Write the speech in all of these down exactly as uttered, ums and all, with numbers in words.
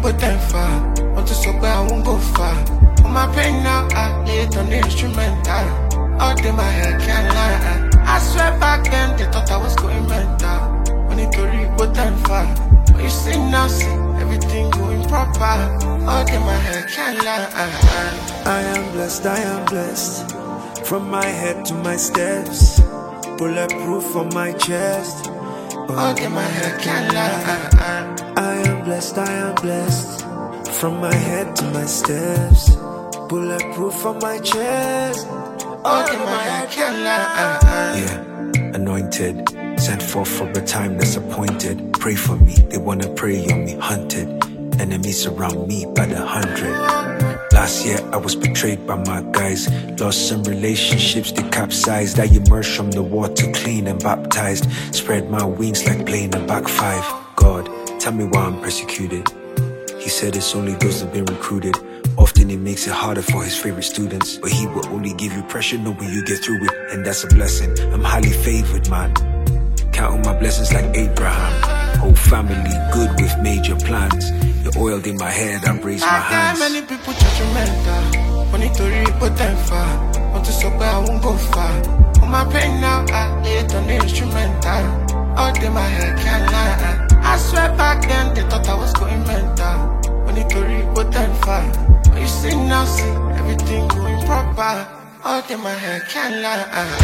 put them far. Want to so bad, I won't go far. On my pain now, I lay it on the instrumental. All day my head can't lie. I swear back then they thought I was going mental. When it to put them far. But you see now, see everything going proper. All day my head can't lie. I am blessed, I am blessed. From my head to my steps. Bulletproof on my chest. All day my head can't lie. I am blessed, I am blessed. From my head to my steps. Bulletproof on my chest. All day my head can't lie. Yeah, anointed. Sent forth for a time that's appointed. Pray for me, they wanna prey on me. Hunted, enemies around me by the hundred. Last year I was betrayed by my guys. Lost some relationships, they capsized. I emerged from the water clean and baptized. Spread my wings like playing a back five. God, tell me why I'm persecuted. He said it's only those that've been recruited. Often it makes it harder for his favorite students. But he will only give you pressure knowing you get through it. And that's a blessing, I'm highly favored, man. Counting my blessings like Abraham. Whole family good with major plans. The oil in my head, I raise my hands. Many people judgmental. Want it to read, put them far. Want to so bad, I won't go far. On my pain now, I lay it on the instrumental. All day my head can't lie. I swear back then they thought I was going mental. Want it to read, put them far. But you see now, see everything going proper. All day my head can't lie.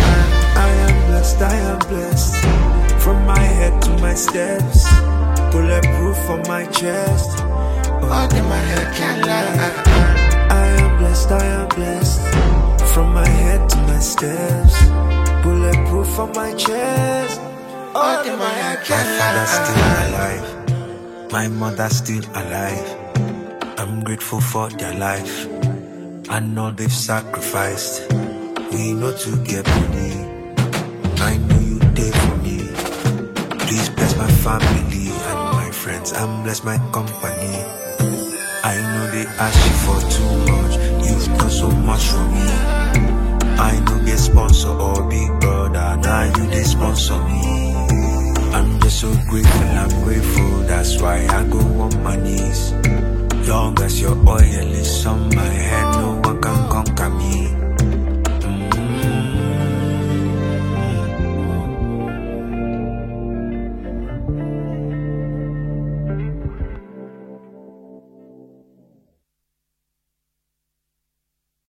I am blessed, I am blessed. From my head to my steps. Bulletproof on my chest. All day my head can't lie. I am blessed, I am blessed. From my head to my steps. Bulletproof on my chest. All day my head can't lie. My father's still alive. My mother's still alive. I'm grateful for their life. I know they've sacrificed. We know to get money. I know you there for me. Please bless my family and my friends, and bless my company. I know they ask you for too much. You've done so much for me. I know get sponsor or big brother. Now you they sponsor me. I'm just so grateful, I'm grateful. That's why I go on my knees. Long as your oil is on my head, no one can come